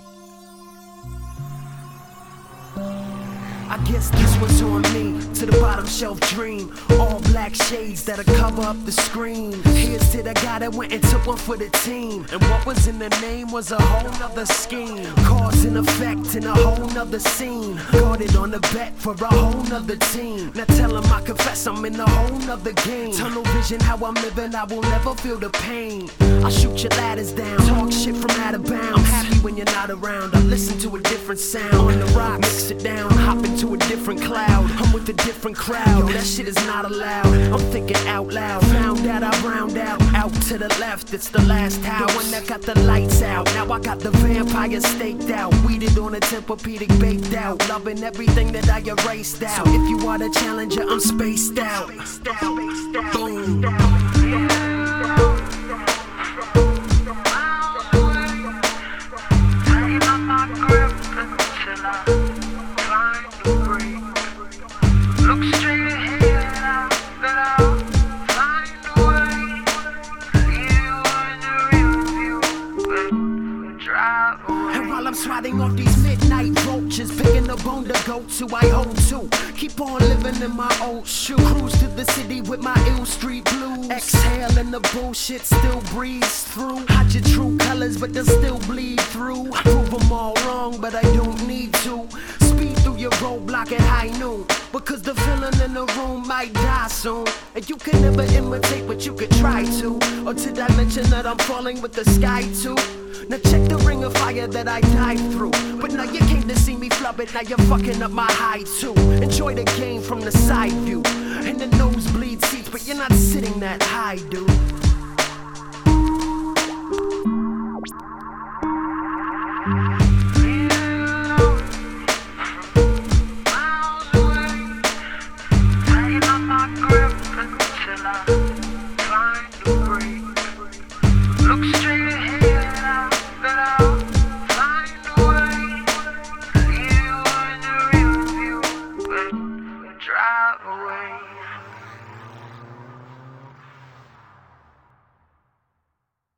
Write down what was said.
I guess this was on me, to the bottom shelf dream. All black shades that'll cover up the screen. Here's to the guy that went and took one for the team. And what was in the name was a whole nother scheme. Cause and effect in a whole nother scene. Guarded on the bet for a whole nother team. Now tell him I confess I'm in a whole nother game. Tunnel vision how I'm living, I will never feel the pain. I shoot your ladders down, talk shit from out of bounds. I'm happy when you're not around, I listen to a different sound. On the rock, mix it down, hop into a different cloud. I'm with a different crowd, yo, that shit is not allowed. I'm thinking out loud, found out I round out. Out to the left, it's the last house, the one that got the lights out. Now I got the vampire staked out, weeded on a Tempur-Pedic baked out. Loving everything that I erased out. So if you are the challenger, I'm spaced out. Boom. Swatting off these midnight roaches, picking a bone to go to, I hold to. Keep on living in my old shoe. Cruise to the city with my ill street blues. Exhale and the bullshit still breathes through. Hide your true colors, but they'll still bleed through. Prove them all wrong, but I don't need to. Speed through your roadblock at high noon, because the feeling in the room might die soon. And you can never imitate, but you could try to. Or did I mention that I'm falling with the sky too? Now check the ring of fire that I dive through. But now you came to see me flub it, now you're fucking up my high too. Enjoy the game from the side view, and the nosebleed seats, but you're not sitting that high, dude. Drive away.